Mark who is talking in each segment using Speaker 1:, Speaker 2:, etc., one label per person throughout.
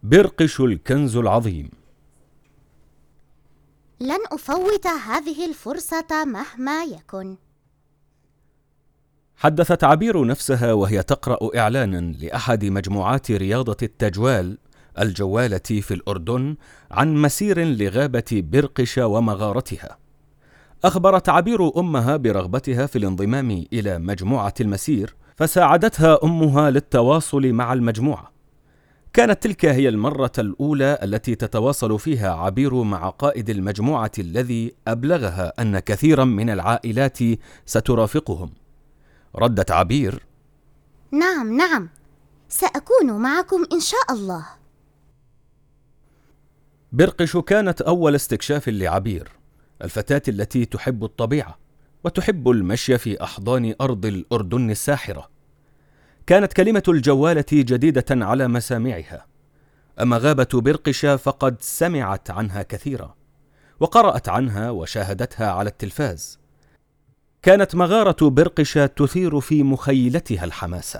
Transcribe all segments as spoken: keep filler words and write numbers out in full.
Speaker 1: برقش الكنز العظيم.
Speaker 2: لن أفوت هذه الفرصة مهما يكن.
Speaker 1: حدثت عبير نفسها وهي تقرأ إعلانا لأحد مجموعات رياضة التجوال الجوالة في الأردن عن مسير لغابة برقش ومغارتها. أخبرت عبير أمها برغبتها في الانضمام إلى مجموعة المسير، فساعدتها أمها للتواصل مع المجموعة. كانت تلك هي المرة الأولى التي تتواصل فيها عبير مع قائد المجموعة الذي أبلغها أن كثيرا من العائلات سترافقهم. ردت عبير:
Speaker 2: نعم نعم، سأكون معكم إن شاء الله.
Speaker 1: برقش كانت أول استكشاف لعبير، الفتاة التي تحب الطبيعة وتحب المشي في أحضان أرض الأردن الساحرة. كانت كلمة الجوالة جديدة على مسامعها، أما غابة برقش فقد سمعت عنها كثيرا وقرأت عنها وشاهدتها على التلفاز. كانت مغارة برقش تثير في مخيلتها الحماسة.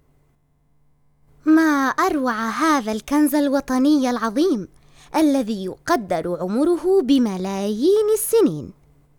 Speaker 2: ما أروع هذا الكنز الوطني العظيم الذي يقدر عمره بملايين السنين.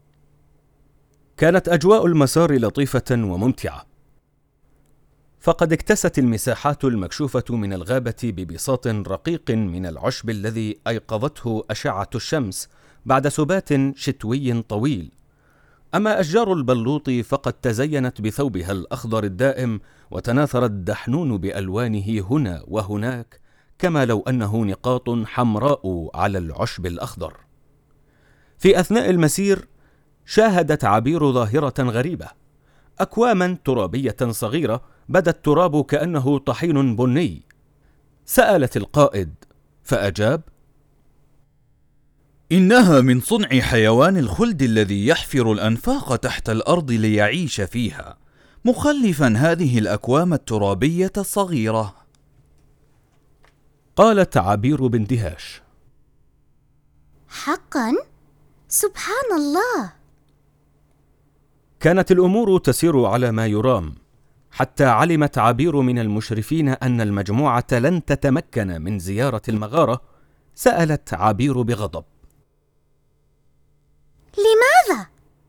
Speaker 1: كانت أجواء المسار لطيفة وممتعة، فقد اكتست المساحات المكشوفة من الغابة ببساط رقيق من العشب الذي أيقظته أشعة الشمس بعد سبات شتوي طويل. أما أشجار البلوط فقد تزينت بثوبها الأخضر الدائم، وتناثر الدحنون بألوانه هنا وهناك، كما لو أنه نقاط حمراء على العشب الأخضر. في أثناء المسير شاهدت عبير ظاهرة غريبة: أكواما ترابية صغيرة بدا التراب كأنه طحين بني. سألت القائد فأجاب:
Speaker 3: إنها من صنع حيوان الخلد الذي يحفر الأنفاق تحت الأرض ليعيش فيها، مخلفا هذه الأكوام الترابية الصغيرة.
Speaker 1: قالت عبير باندهاش:
Speaker 2: حقا؟ سبحان الله.
Speaker 1: كانت الأمور تسير على ما يرام، حتى علمت عبير من المشرفين أن المجموعة لن تتمكن من زيارة المغارة. سألت عبير بغضب:
Speaker 2: لماذا؟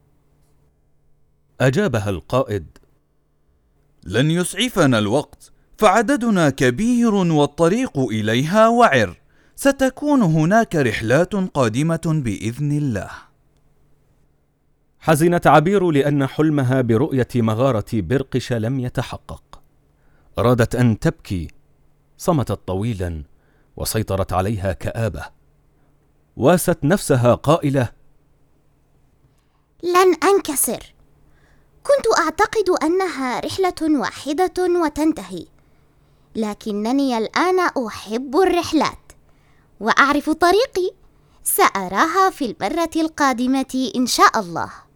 Speaker 1: أجابها القائد:
Speaker 3: لن يسعفنا الوقت، فعددنا كبير والطريق إليها وعر. ستكون هناك رحلات قادمة بإذن الله.
Speaker 1: حزنت عبير لأن حلمها برؤية مغارة برقش لم يتحقق. أرادت أن تبكي، صمتت طويلا وسيطرت عليها كآبة. واست نفسها قائلة:
Speaker 2: لن أنكسر. كنت أعتقد أنها رحلة واحدة وتنتهي، لكنني الآن أحب الرحلات وأعرف طريقي. سأراها في المرة القادمة إن شاء الله.